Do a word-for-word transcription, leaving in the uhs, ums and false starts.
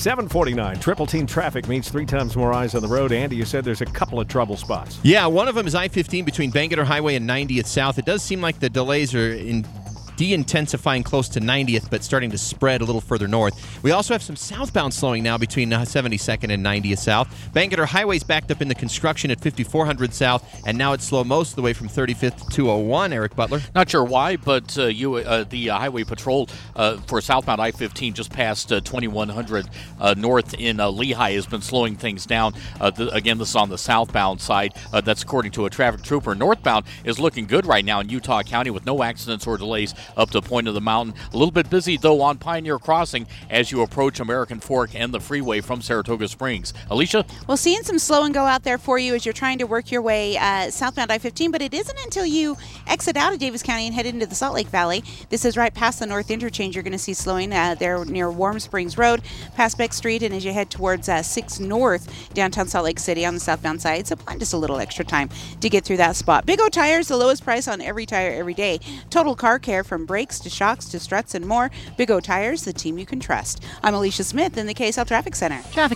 seven forty-nine, Triple Team Traffic means three times more eyes on the road. Andy, you said there's a couple of trouble spots. Yeah, one of them is I fifteen between Bangerter Highway and ninetieth South. It does seem like the delays are in de-intensifying close to ninetieth, but starting to spread a little further north. We also have some southbound slowing now between uh, seventy-second and ninetieth South. Bangerter Highway's backed up in the construction at fifty-four hundred South, and now it's slow most of the way from thirty-fifth to two oh one. Eric Butler? Not sure why, but uh, you, uh, the uh, Highway Patrol uh, for southbound I fifteen just past uh, twenty-one hundred uh, north in uh, Lehigh has been slowing things down. Uh, the, again, this is on the southbound side. Uh, that's according to a traffic trooper. Northbound is looking good right now in Utah County with no accidents or delays up to Point of the Mountain. A little bit busy, though, on Pioneer Crossing as you approach American Fork and the freeway from Saratoga Springs. Alicia? Well, seeing some slow and go out there for you as you're trying to work your way uh, southbound I fifteen, but it isn't until you exit out of Davis County and head into the Salt Lake Valley. This is right past the North Interchange. You're going to see slowing uh, there near Warm Springs Road, past Beck Street, and as you head towards uh, six North, downtown Salt Lake City on the southbound side. So plan just a little extra time to get through that spot. Big O Tires, the lowest price on every tire every day. Total car care from brakes to shocks to struts and more. Big O Tires, the team you can trust. I'm Alicia Smith in the K S L Traffic Center. Traffic